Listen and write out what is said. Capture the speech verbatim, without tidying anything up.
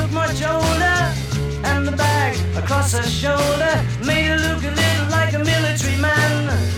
took much older, and the bag across her shoulder